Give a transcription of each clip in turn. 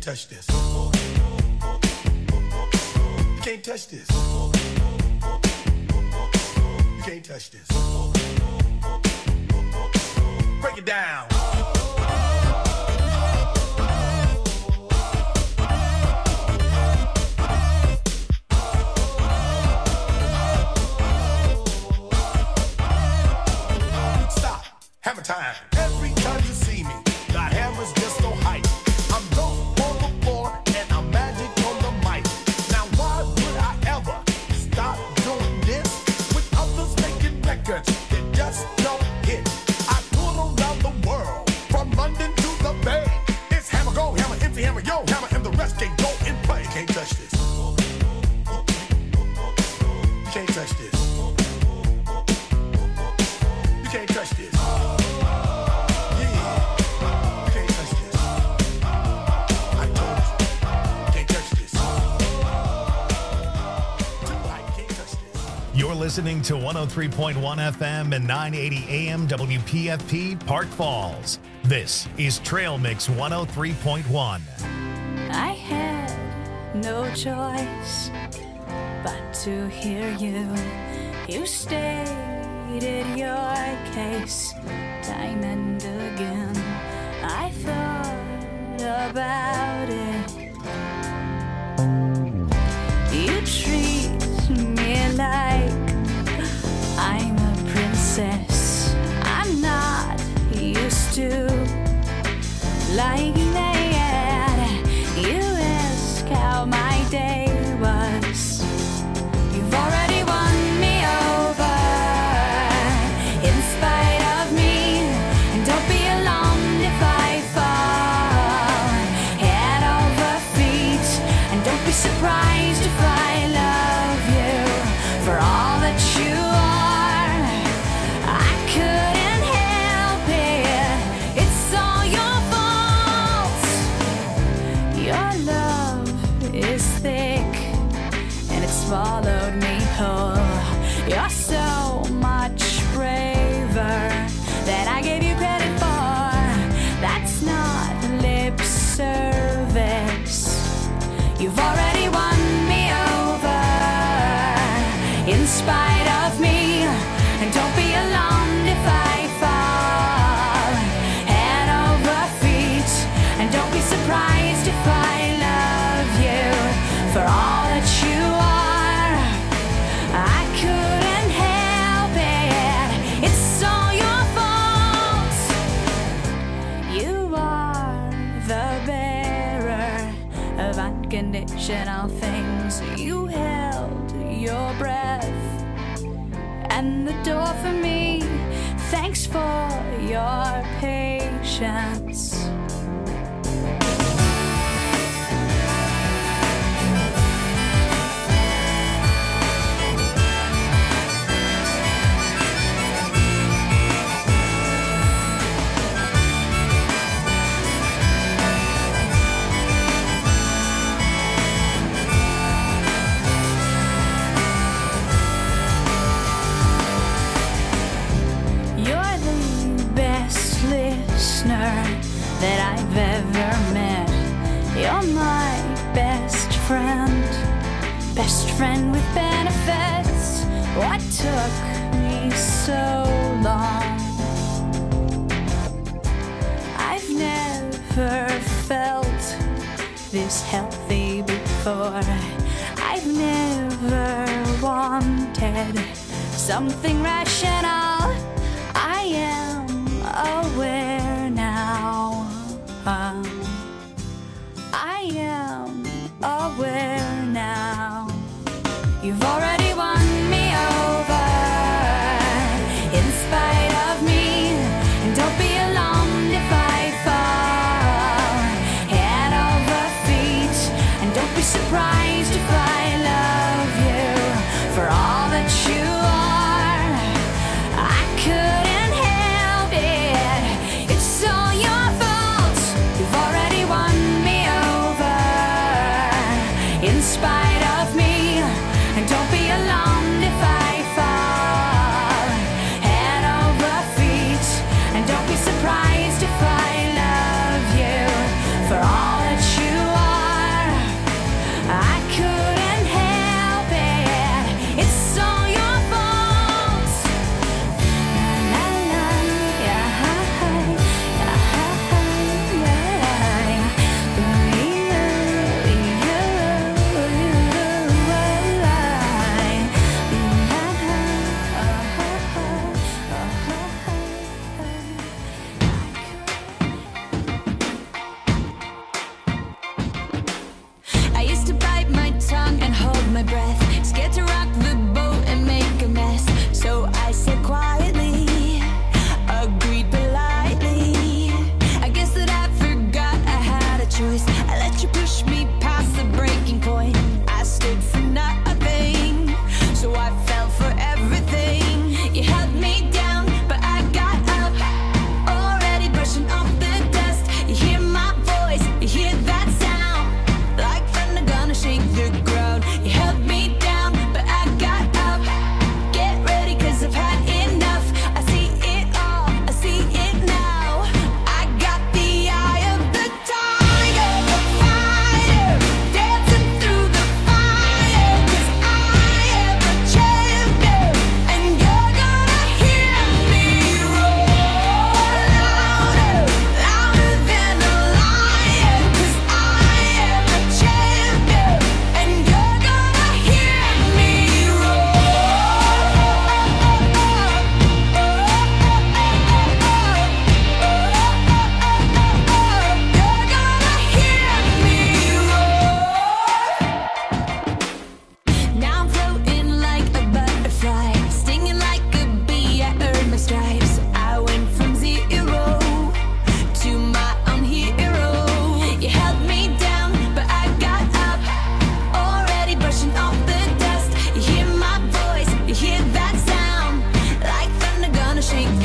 touch this. You can't touch this. You can't touch this. Break it down. Stop. Hammer time. Every time you see me, the hammer's just so hype. I'm dope on the floor and I'm magic on the mic. Now why would I ever stop doing this with others making records that just don't hit? I tour around the world from London to the Bay. It's hammer go, hammer empty, hammer yo, hammer and the rest can go and play. You can't touch this. You can't touch this. You can't touch this. You're listening to 103.1 FM and 980 AM WPFP Park Falls. This is Trail Mix 103.1. I had no choice but to hear you. You stated your case time and again. I thought about it. You treat me like I'm a princess. I'm not used to liking that. You ask how my day was. You've already won me over in spite of me. And don't be alarmed if I fall head over feet. And don't be surprised if I love you for all that you are. I couldn't help it. It's all your fault. Your love is thick and it's swallowed me whole. You're so much braver than I gave you credit for. That's not lip service. You've already won me over in spite of me. And don't be alarmed if I fall head over feet. And don't be surprised if I love you for all that you are. I couldn't help it. It's all your fault. You are the bearer of unconditional things. You held your breath and the door for me. Thanks for your patience. You're the best listener that I've ever met. You're my best friend with benefits. What took me so long? I've never felt this healthy before. I've never wanted something rational. I am aware now. I am aware now. You've already won me over in spite of me. And don't be alarmed if I fall head over feet. And don't be surprised if I love you for all that you are. I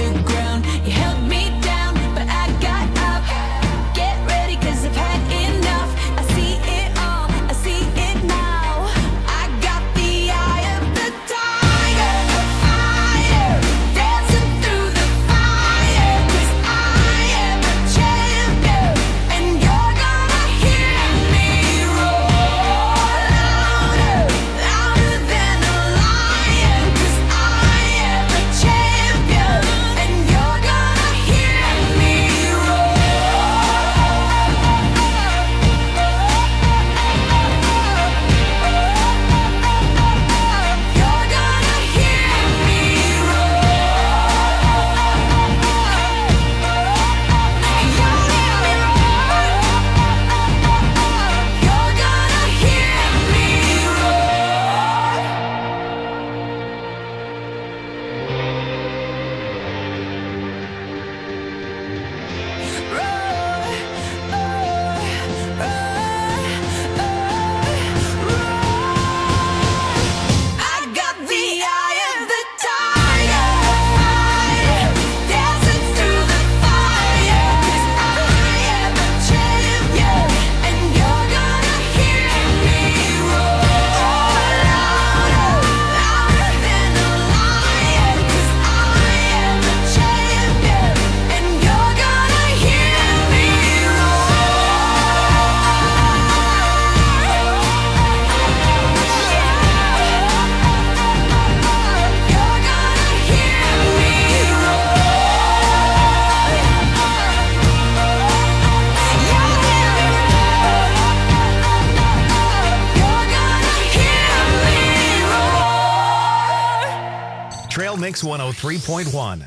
Trail Mix 103.1.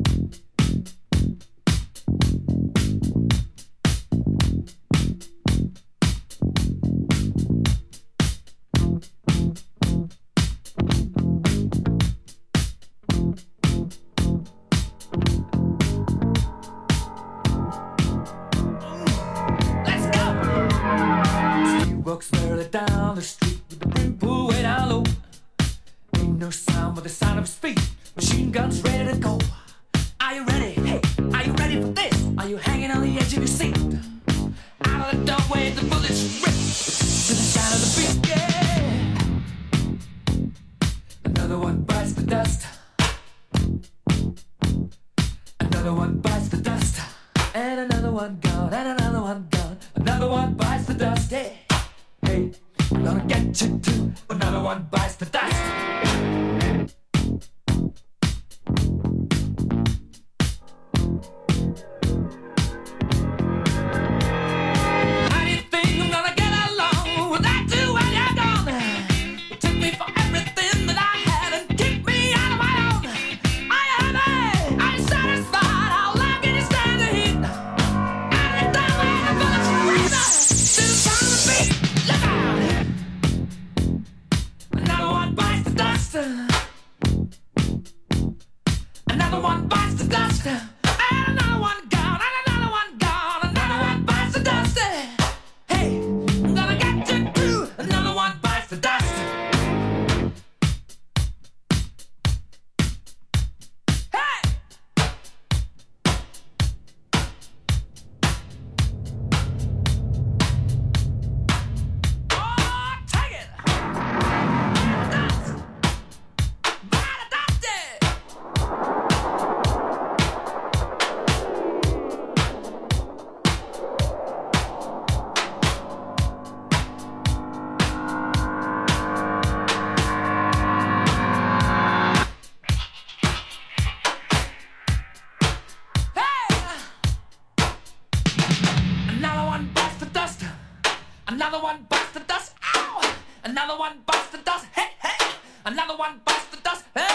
Walks merrily down the street with the brim pulled way down low. Ain't no sound but the sound of his feet. Machine guns ready to go. Are you ready? Hey, are you ready for this? Are you hanging on the edge of your seat? Out of the doorway, the bullets rip to the sound of the beat. Yeah. Another one bites the dust. Another one bites the dust. And another one gone. And another one gone. Another one bites the dust. Hey. Hey, I'm gonna get you too. Another one bites the dust. How do you think I'm gonna get along without you when you're gone? You took me for everything that I had and kicked me out of my own. Are you happy? Are you satisfied? How long can you stand the heat? Out of the doorway, the bullets race us to the sound of the beat. Look out! Another one bites the dust. Another one bites the dust. And another one gone. And another one gone. Another one bites the dust. Hey, I'm gonna get you too. Another one bites the dust. Hey! Oh, take it! Dust! Bite the dust! Hey! Another one bites the dust. Another one bites the dust. Ow! Another one bites the dust. Hey, hey! Another one bites the dust. Hey!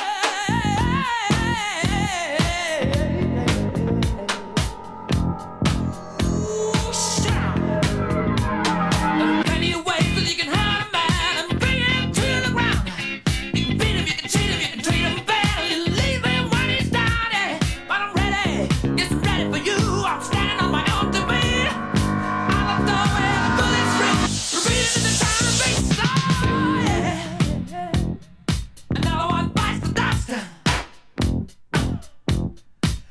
Ooh, shout! There are plenty of ways that you can hurt a man and bring him to the ground. You can beat him, you can cheat him, you can treat him bad, you leave him when he's down. Yeah. But I'm ready, yes, I'm ready for you. I'm standing on my own to beat. Out of the way, the bullets rip, repeating in the sound of beats. Oh, yeah. Another one bites the dust.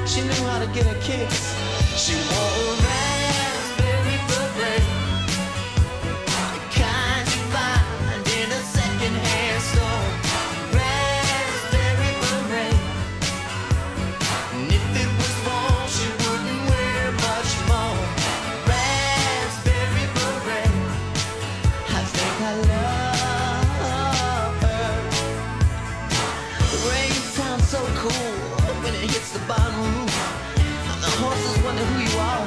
She knew how to get her kicks. She wore a raspberry beret, the kind you find in a second-hand store. Raspberry beret, and if it was worn, she wouldn't wear much more. Raspberry beret, I think I love her. The rain sounds so cool when it hits the bottom roof. The horses wonder who you are.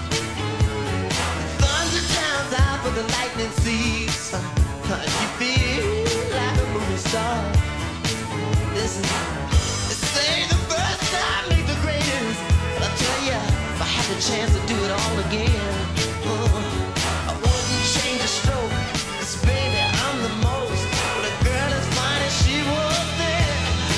Thunder drowns out, but the lightning sees. You feel like a movie star. Listen, this ain't the first time, ain't the greatest. But I tell ya, if I had the chance to do it all again, I wouldn't change a stroke. 'Cause baby, I'm the most. But a girl as fine as she was then.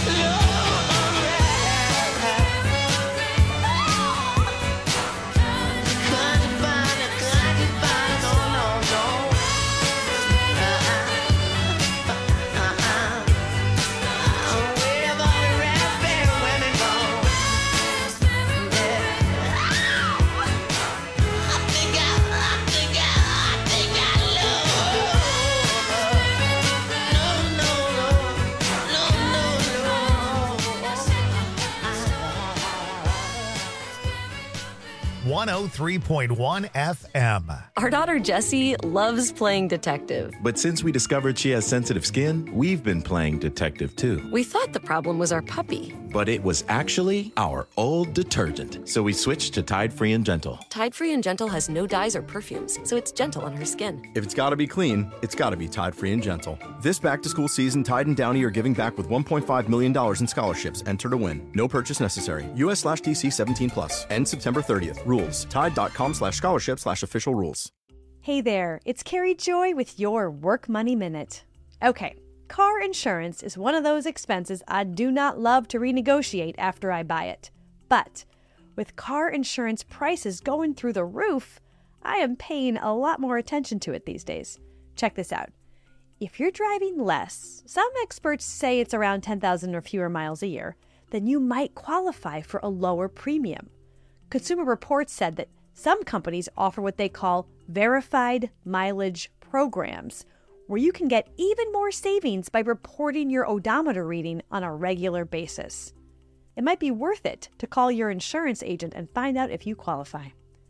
One 103.1 FM. Our daughter Jessie loves playing detective. But since we discovered she has sensitive skin, we've been playing detective too. We thought the problem was our puppy. But it was actually our old detergent. So we switched to Tide Free and Gentle. Tide Free and Gentle has no dyes or perfumes, so it's gentle on her skin. If it's gotta be clean, it's gotta be Tide Free and Gentle. This back-to-school season, Tide and Downy are giving back with $1.5 million in scholarships. Enter to win. No purchase necessary. US/DC 17+. End September 30th. Rules. Tide.com/scholarship/official rules. Hey there, it's Carrie Joy with your Work Money Minute. Okay, car insurance is one of those expenses I do not love to renegotiate after I buy it. But with car insurance prices going through the roof, I am paying a lot more attention to it these days. Check this out. If you're driving less, some experts say it's around 10,000 or fewer miles a year, then you might qualify for a lower premium. Consumer Reports said that some companies offer what they call verified mileage programs, where you can get even more savings by reporting your odometer reading on a regular basis. It might be worth it to call your insurance agent and find out if you qualify.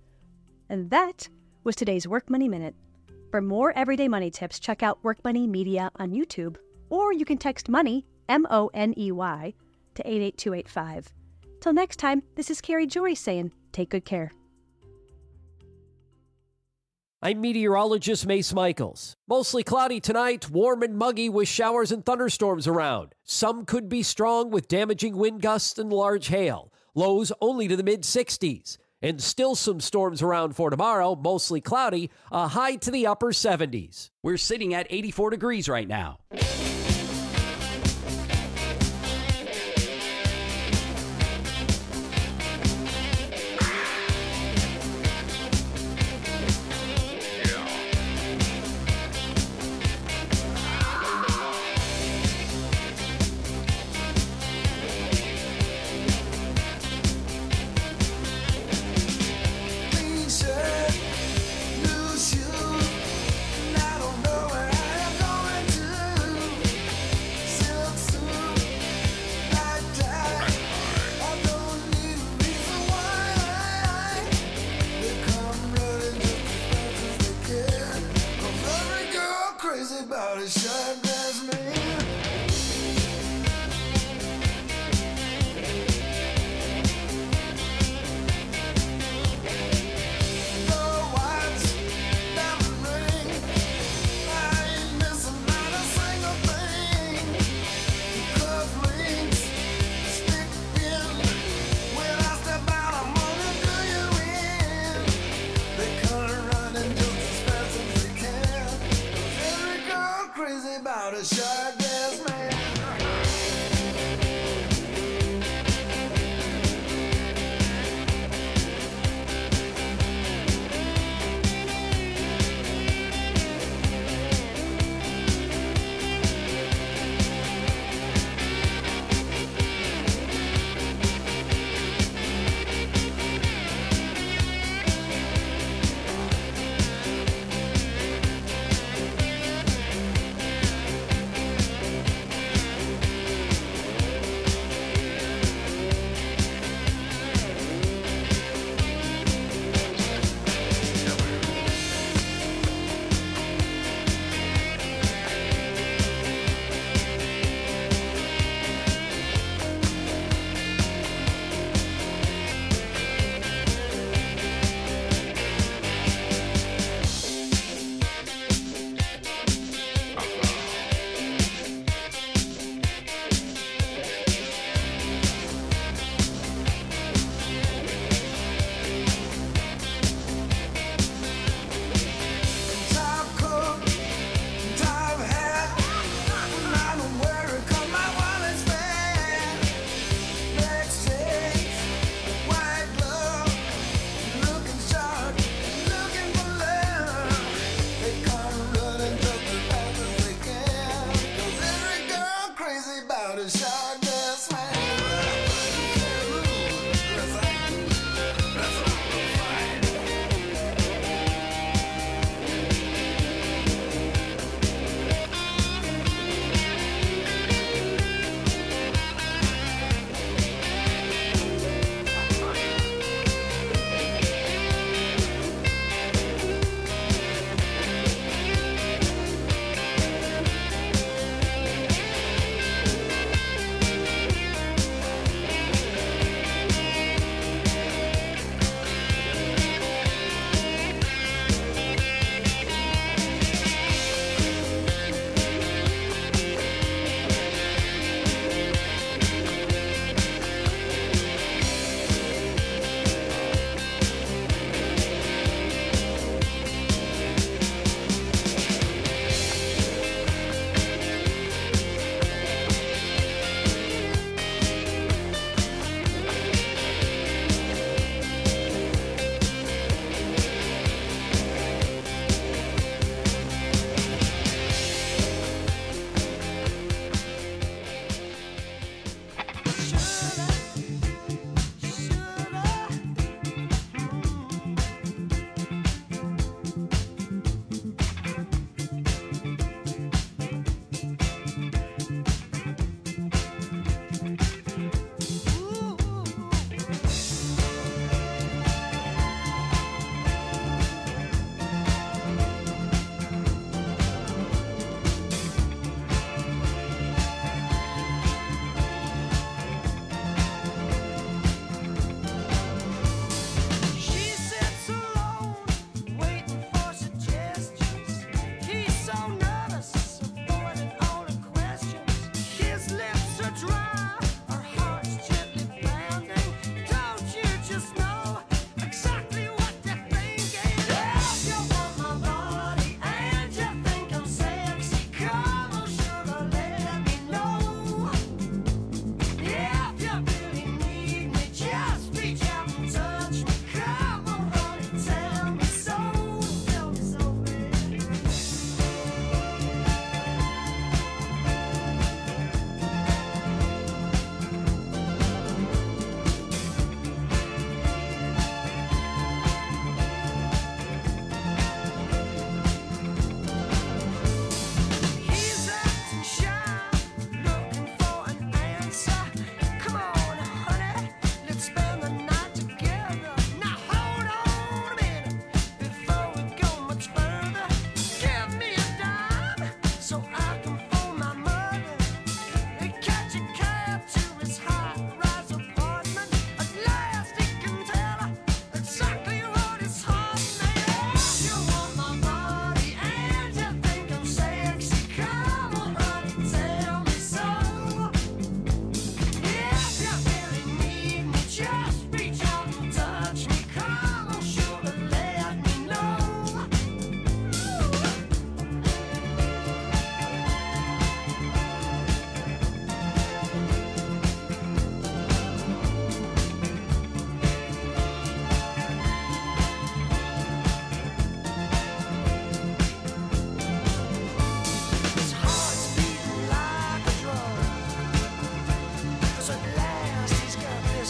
And that was today's Work Money Minute. For more everyday money tips, check out Work Money Media on YouTube, or you can text MONEY, MONEY, to 88285. Till next time, this is Carrie Joy saying, take good care. I'm meteorologist Mace Michaels. Mostly cloudy tonight, warm and muggy with showers and thunderstorms around. Some could be strong with damaging wind gusts and large hail. Lows only to the mid-60s. And still some storms around for tomorrow, mostly cloudy, a high to the upper 70s. We're sitting at 84 degrees right now.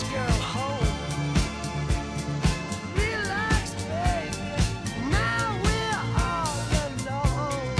this girl home. Relax, baby. Now we're all alone.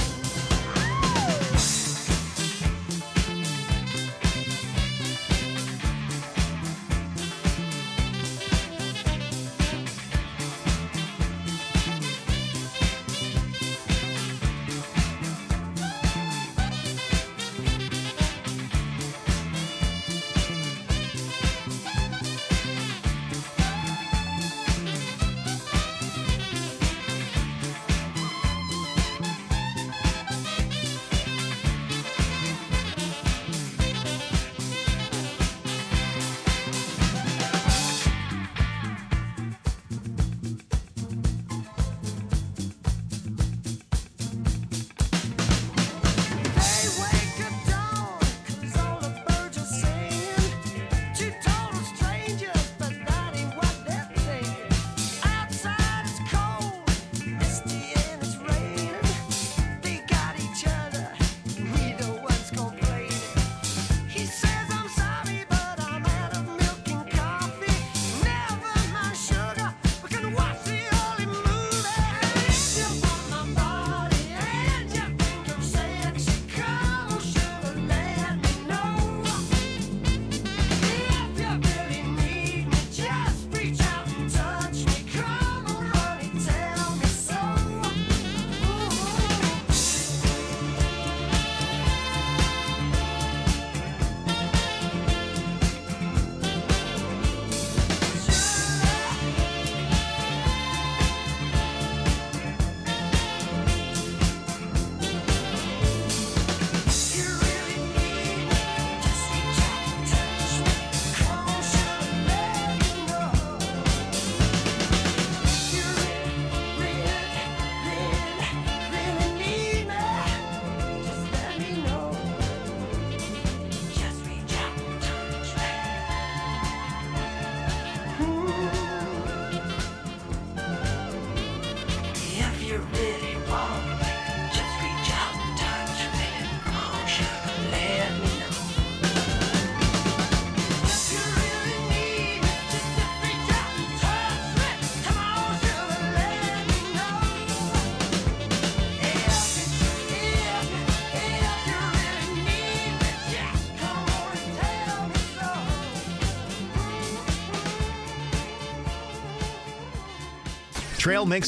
Trail Mix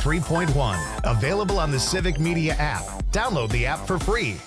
103.1. Available on the Civic Media app. Download the app for free.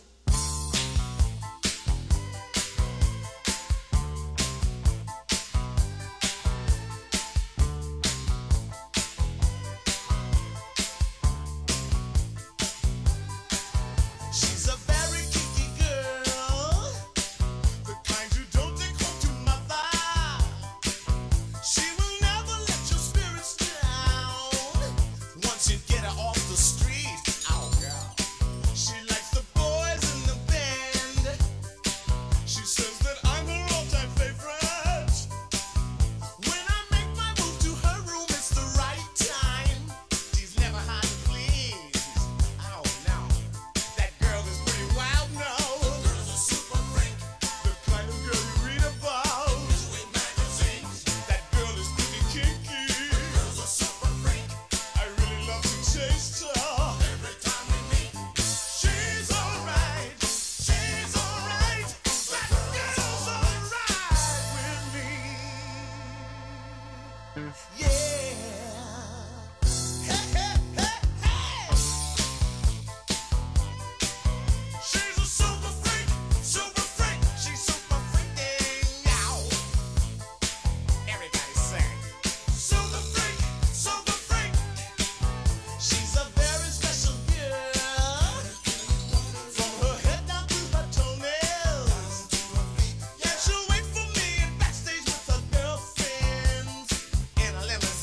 She's a very kinky girl, the kind you don't take home to mother. She will never let your spirits down once you get her off the street. Oh, girl. She likes the boys in the band. She says that I'm her all-time favorite. When I make my move to her room, it's the right time. She's never hard to please. Oh, no. That girl is pretty wild now. The girl's a super freak. The kind of girl you read about in magazines. That girl is pretty kinky. The girl's a super freak. I really love to taste her. Every time we meet, she's alright. She's alright. That girl's alright with me. Yeah. Hey, hey, hey, hey. She's a super freak, super freak. She's super freaking now. Everybody sing. Super freak, super freak. She's a very special girl. From her head down to her toenails. Yeah, she'll wait for me in backstage with her girlfriends in a limousine.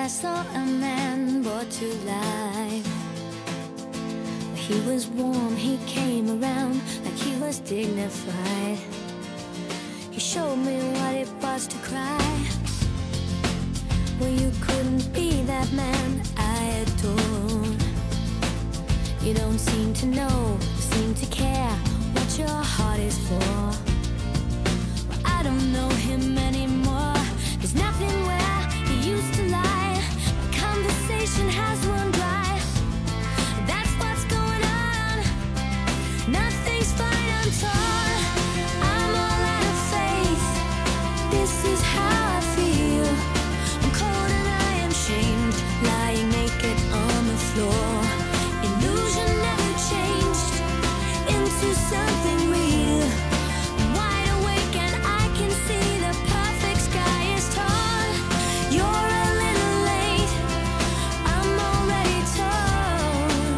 I saw a man brought to life. He was warm, he came around like he was dignified. He showed me what it was to cry. Well, you couldn't be that man I adored. You don't seem to know, seem to care what your heart is for. Well, I don't know him anymore. There's nothing where he used to lie. My conversation has run dry. That's what's going on. Nothing's fine, I'm torn. I'm all out of faith. This is how I feel. I'm cold and I am shamed, lying naked on the floor. Illusion never changed into something real. I'm wide awake and I can see the perfect sky is torn. You're a little late, I'm already torn.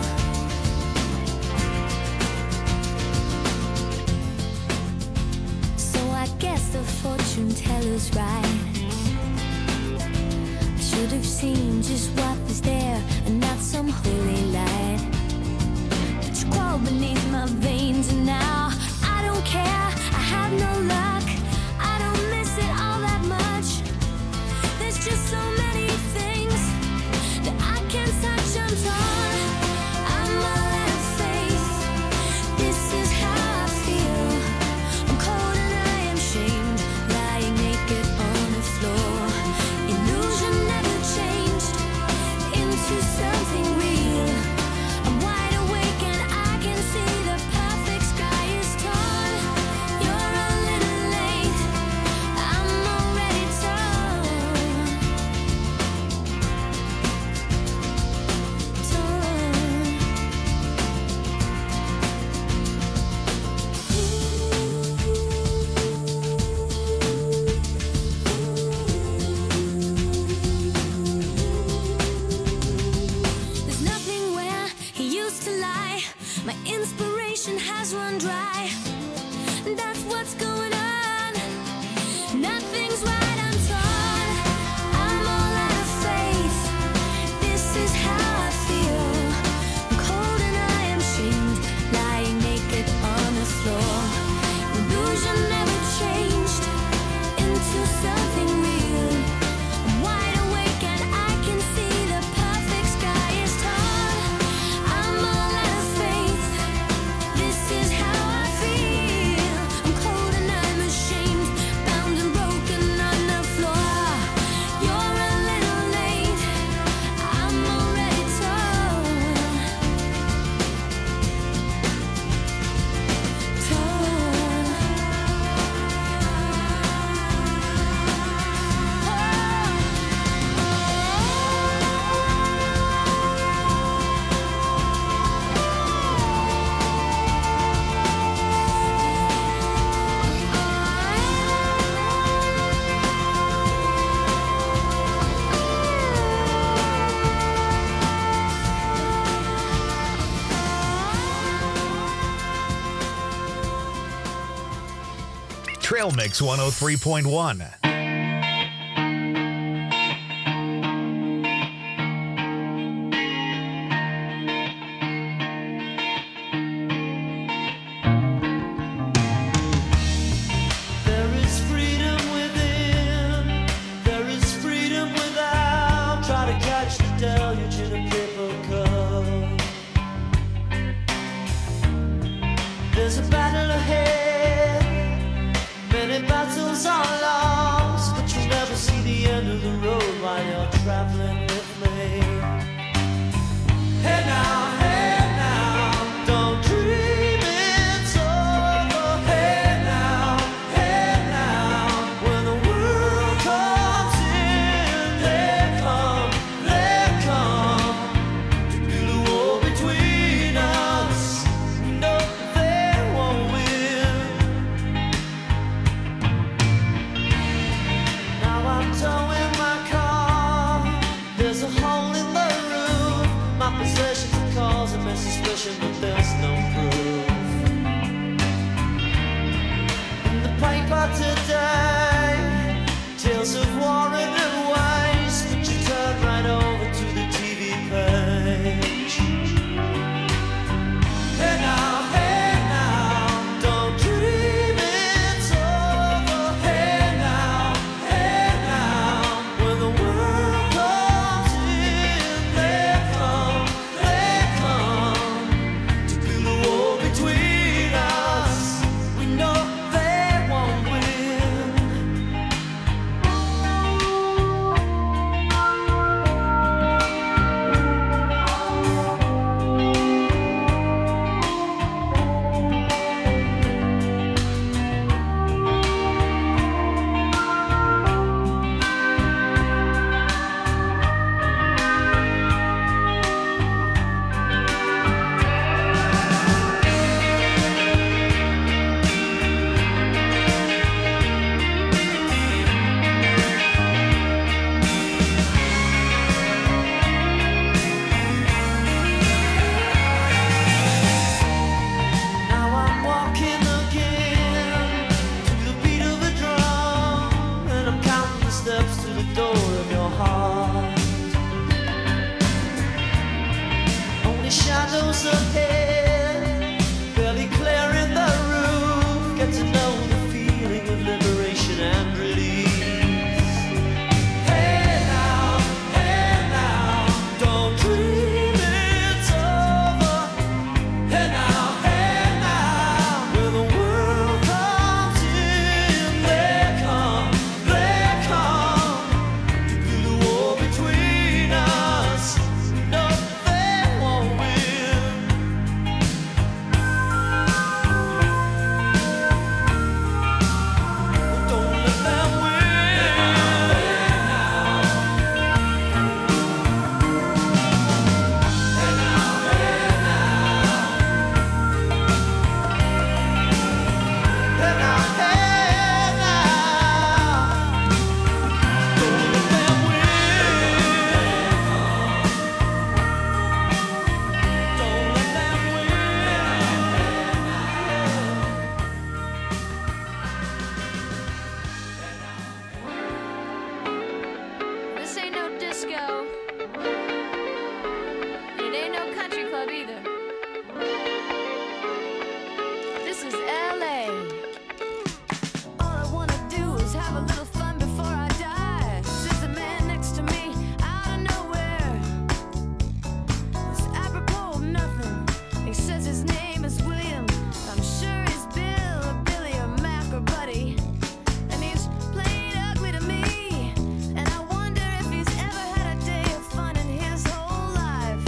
So I guess the fortune teller's right. I should have seen just what was there and not some holy light. But you crawl beneath my veins and now I don't care, I have no luck. I don't miss it all that much. There's just so many things that I can't touch, I'm torn. I'm all out of faith. This is how I feel. I'm cold and I am shamed, lying naked on the floor. Illusion never changed into something real. I'm wide awake and I can see the perfect sky is torn. You're a little late, I'm already torn. There's nothing where he used to lie. My inspiration has run dry. That's what's going on. Nothing's right, I'm torn. I'm all out of faith. This is how I feel. I'm cold and I am shamed, lying naked on the floor. Illusion never changed into something real. I'm wide awake and I can see the perfect sky is torn. I'm all out of faith. This is how I feel. I'm cold and I'm ashamed, bound and broken on the floor. You're a little late, I'm already torn. Trail Mix 103.1. There is freedom within, there is freedom without. Try to catch the deluge in a paper cup. There's a battle ahead, many battles are lost, but you'll never see the end of the road while you're traveling with me. Hey now, don't dream it's over. Hey now, when the world comes in, they come to build a wall between us. No, they won't win. Now I'm towing my car. There's a hole in the roof. My possessions are causing me suspicion, but there's no proof. In the paper today, tales of war and waste, but you turn right have a little fun before I die. Says the man next to me, out of nowhere. It's apropos of nothing. He says his name is William. I'm sure he's Bill or Billy or Mac or Buddy. And he's plain ugly to me. And I wonder if he's ever had a day of fun in his whole life.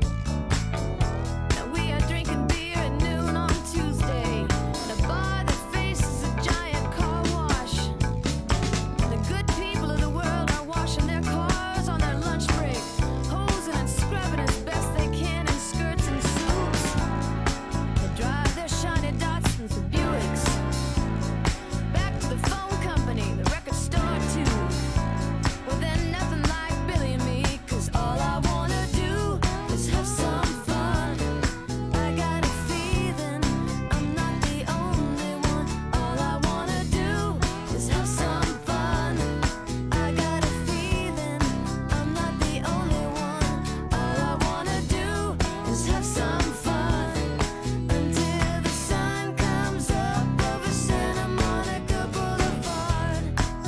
Now we are drinking beer at noon on Tuesday at a bar that faces a giant car wash. The good people of the world are washing their cars on their lunch break, hosing and scrubbing as best they can in skirts and suits. They drive their shiny Datsuns and Buicks back to the phone company, the record store too. Well, then nothing like Billy and me, 'cause all I wanna do is have some fun. I got a feeling I'm not the only one. All I wanna do is have some fun. I got a feeling I'm not the only one. All I wanna do is have some fun until the sun comes up over Santa Monica Boulevard.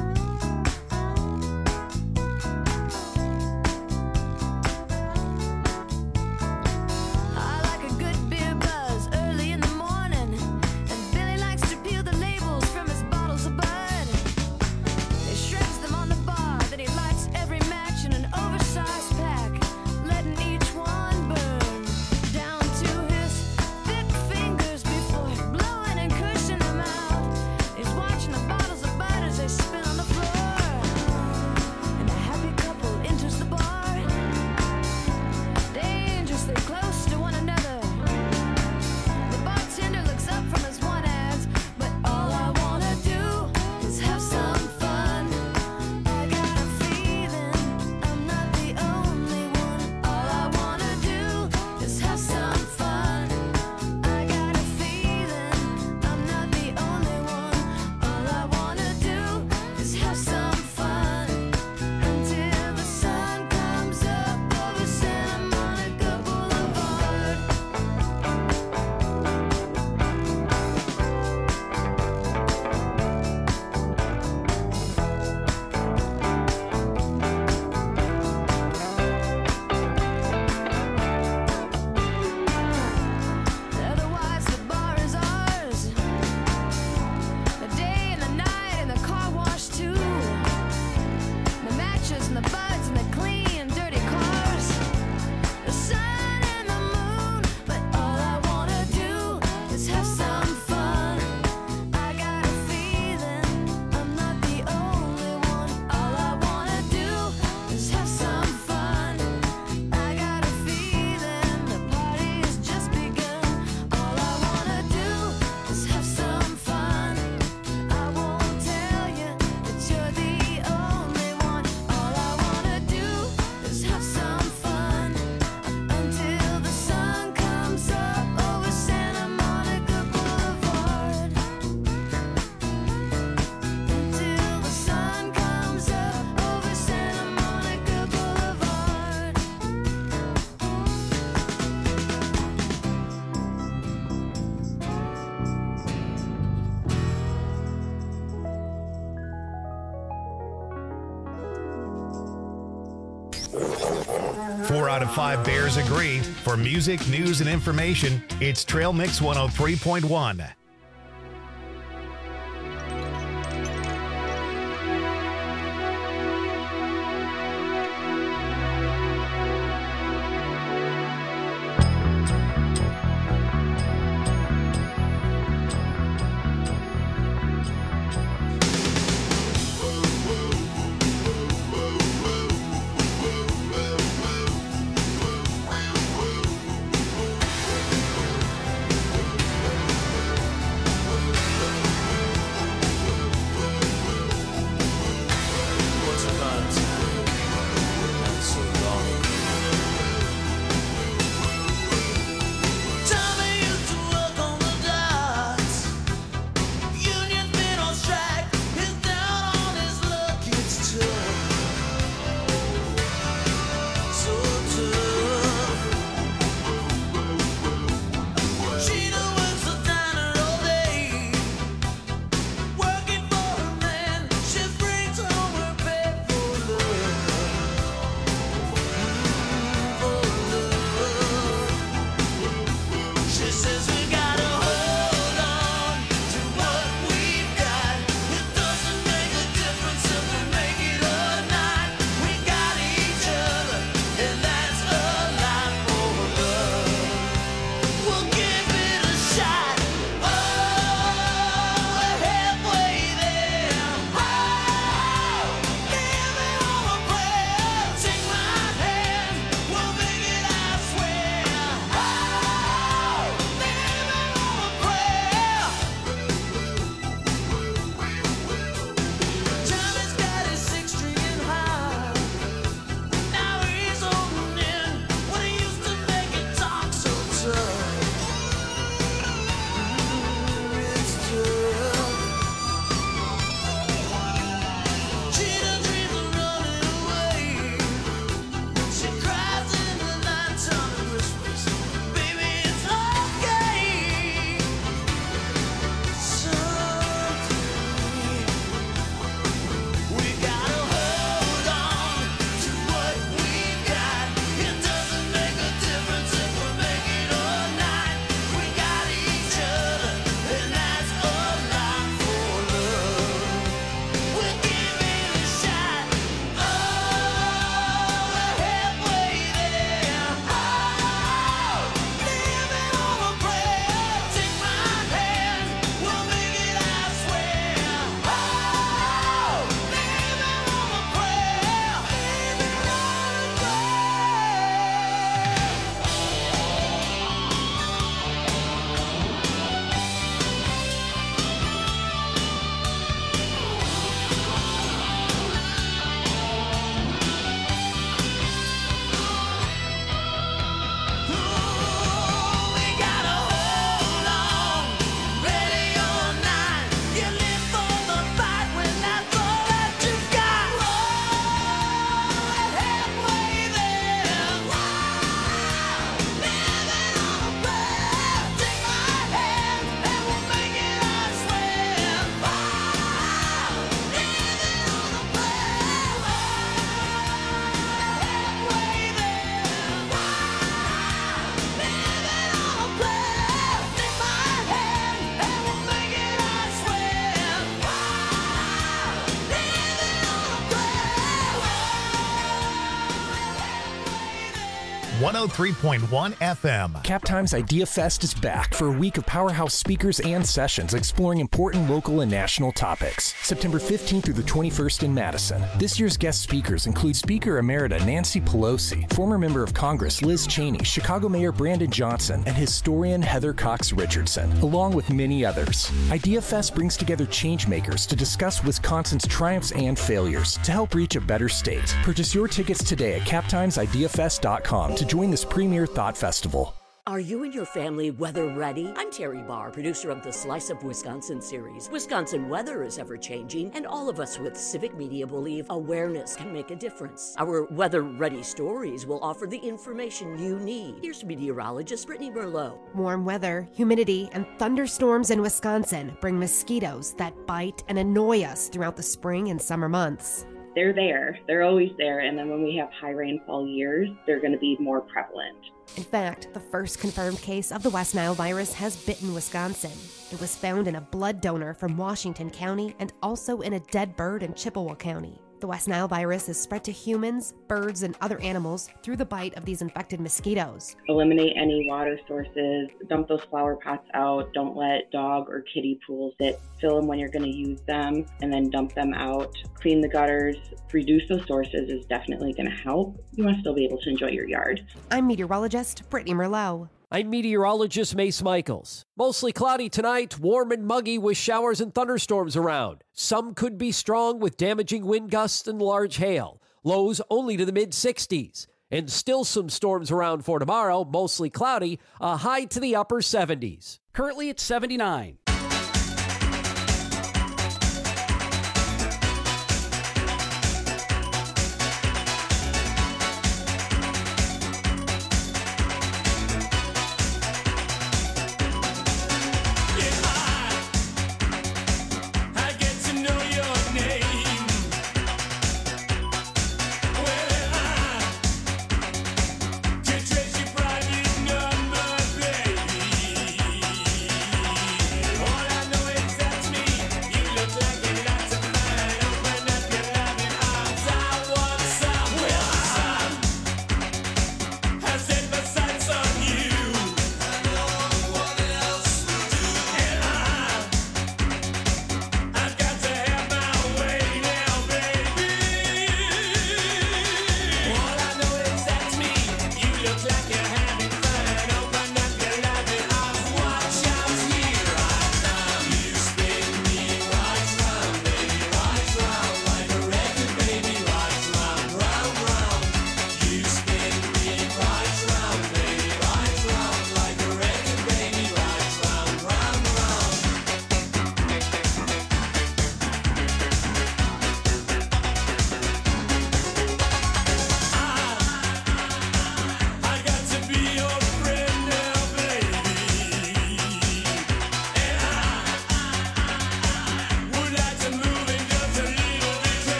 I like a good beer buzz early in the morning, and Billy likes to peel the labels from his bottles of Bud. He shreds them on the bar, then he lights every match in an oversized pack, letting each one burn down to his thick fingers before blowing and cushing them out. He's watching the bottles of Bud as they spin on the floor, and a happy couple enters the bar, dangerously close to one another. The bartender looks up from his one ads, but all I wanna do is have some fun. I got a feeling I'm not the only one. All I wanna do is have some fun. I got a feeling I'm not the only one. All I wanna do is have some fun until the sun comes up over Santa Monica Boulevard. Otherwise, the bar is ours. The day and the night and the car wash too. The matches and the buds and the clean, dirty cars. The sun and the moon, but all I wanna do is have some fun. I got a feeling I'm not the only one. All I wanna do is have some fun. I got a feeling the party has just begun. All I wanna do is have some fun. I won't tell you that you're the only one. All I wanna do is have some fun until the sun comes up over Santa Monica Boulevard. Until the sun comes up over Santa Monica Boulevard. Four out of 5 Bears agree. For music, news, and information, it's Trail Mix 103.1. 103.1 FM. Cap Times Idea Fest is back for a week of powerhouse speakers and sessions exploring important local and national topics. September 15th through the 21st in Madison. This year's guest speakers include Speaker Emerita Nancy Pelosi, former member of Congress Liz Cheney, Chicago Mayor Brandon Johnson, and historian Heather Cox Richardson, along with many others. Idea Fest brings together changemakers to discuss Wisconsin's triumphs and failures to help reach a better state. Purchase your tickets today at captimesideafest.com to join this premier thought festival. Are you and your family weather ready? I'm Terry Barr, producer of the Slice of Wisconsin series. Wisconsin weather is ever changing, and all of us with civic media believe awareness can make a difference. Our weather ready stories will offer the information you need. Here's meteorologist Brittany Merlot. Warm weather, humidity, and thunderstorms in Wisconsin bring mosquitoes that bite and annoy us throughout the spring and summer months. They're there. They're always there. And then when we have high rainfall years, they're going to be more prevalent. In fact, the first confirmed case of the West Nile virus has bitten Wisconsin. It was found in a blood donor from Washington County and also in a dead bird in Chippewa County. The West Nile virus is spread to humans, birds, and other animals through the bite of these infected mosquitoes. Eliminate any water sources, dump those flower pots out, don't let dog or kitty pools sit. Fill them when you're going to use them, and then dump them out. Clean the gutters, reduce those sources is definitely going to help. You want to still be able to enjoy your yard. I'm meteorologist Brittany Merlot. I'm meteorologist Mace Michaels. Mostly cloudy tonight, warm and muggy with showers and thunderstorms around. Some could be strong with damaging wind gusts and large hail. Lows only to the mid-60s. And still some storms around for tomorrow, mostly cloudy, a high to the upper 70s. Currently it's 79.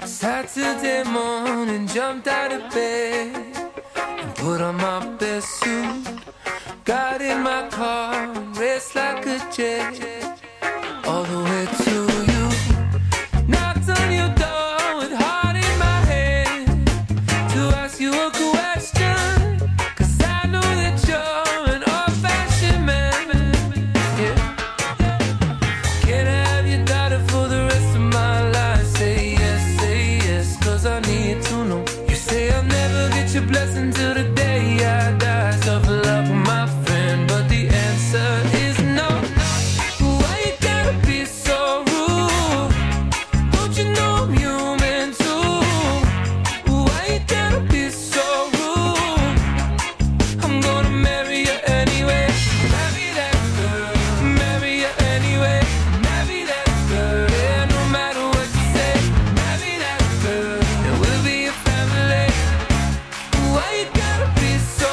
Saturday morning, jumped out of bed and put on my best suit. Got in my car and raced like a jet all the way to you. Knocked on your door with heart in my head to ask you a question, 'cause I know that you're an old-fashioned man. Yeah. Can I have your daughter for the rest of my life? Say yes, 'cause I need to know. You say I'll never get your blessing till the day I die. Tough luck, my friend, but the answer is no. Why you gotta be so rude? Don't you know I'm human too? Why you gotta be so rude? I'm gonna marry you anyway. Marry that girl. Marry you anyway. Marry that girl. Yeah, no matter what you say. Marry that girl. And we'll be a family. Why you gotta be so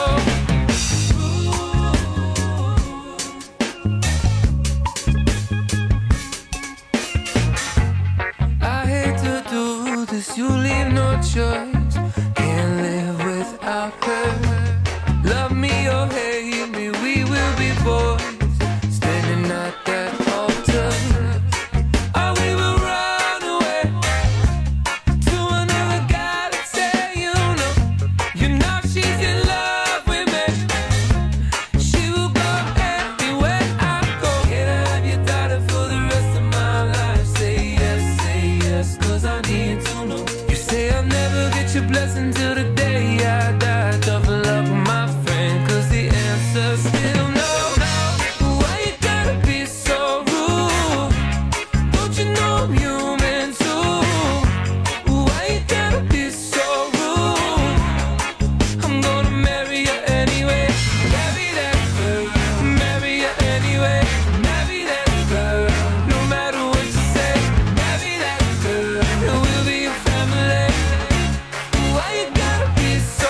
I hate to do this, you leave no choice. Can't live without her. Love me or hate me, we will be boys, standing at that altar. Or we will run away to another galaxy, you know she's in love with me. She will go anywhere I go. Can I have your daughter for the rest of my life? Say yes, 'cause I need to know. You say I'll never get your blessing till the day I die. Tough luck, my friend, 'cause the answer's still no. Why you gotta be so rude? Don't you know I'm human too? Why you gotta be so rude? I'm gonna marry you anyway. Marry that girl. Marry you anyway. Marry that girl. No matter what you say. Marry that girl. And we'll be a family. Why you gotta be so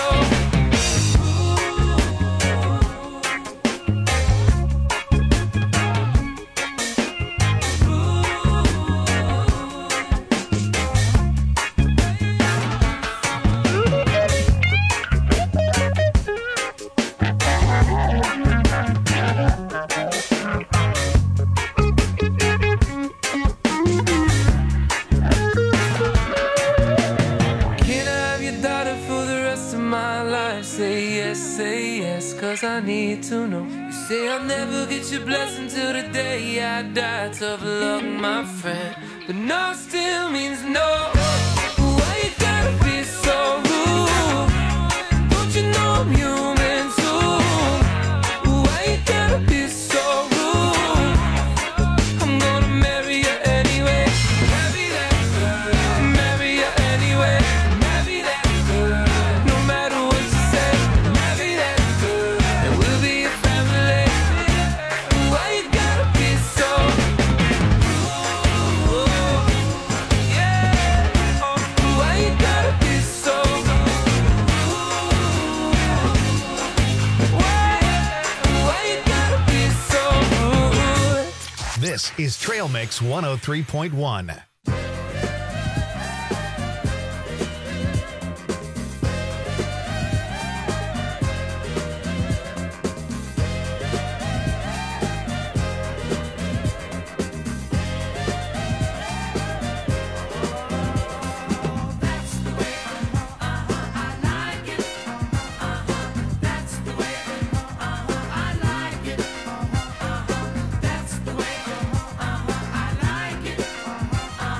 Can I have your daughter for the rest of my life? Say yes, 'cause I need to know. You say I'll never get your blessing till the day I die. Tough luck, my friend, but no still means no. Why you gotta be so rude? Don't you know I'm human too? Why you gotta be so rude? I'm gonna marry you anyway. Marry that girl. Marry you anyway. Marry that girl. No matter what you say. Marry that girl. And we'll be a family. Why you gotta be so rude? Yeah. Why you gotta be so rude? Why you gotta be so rude? This is Trail Mix 103.1. That's the way I like it.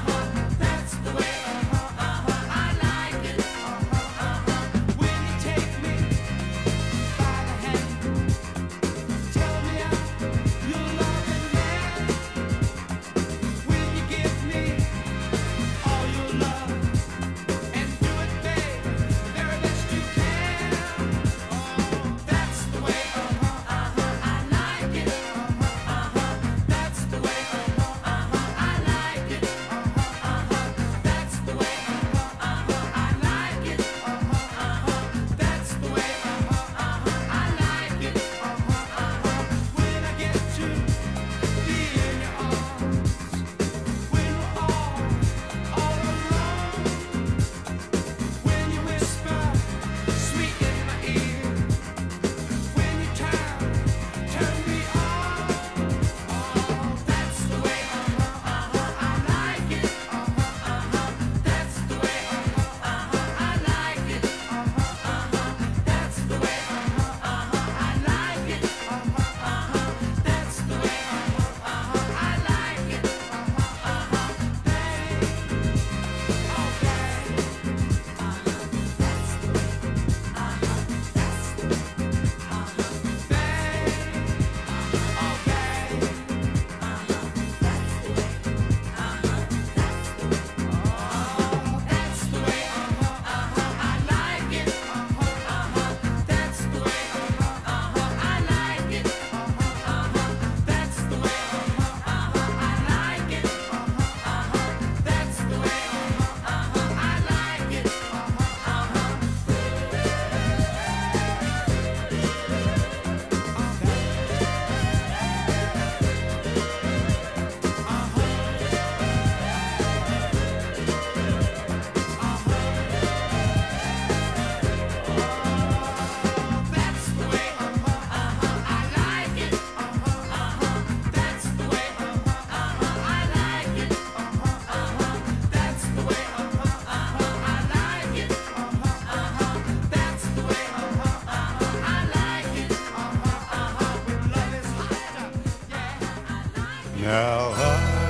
Now I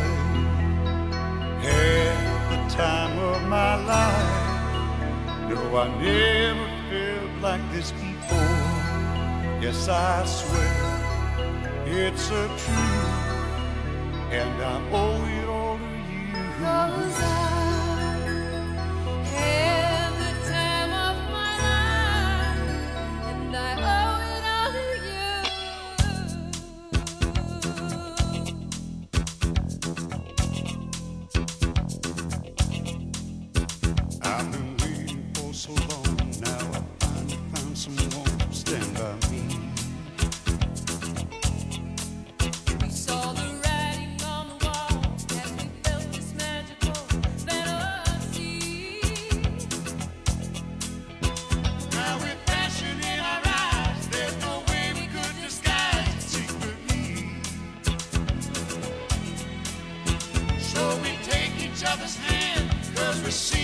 had the time of my life. No, I never felt like this before. Yes, I swear it's a truth, and I owe it all to you. 'Cause I had the time of my life, and I owe it all to you. I've been waiting for so long. Now I finally found someone to stand by me. We saw the writing on the wall as we felt this magical fantasy. Now with passion in our eyes, there's no way we could disguise it secretly. So we take each other's hand, 'cause we see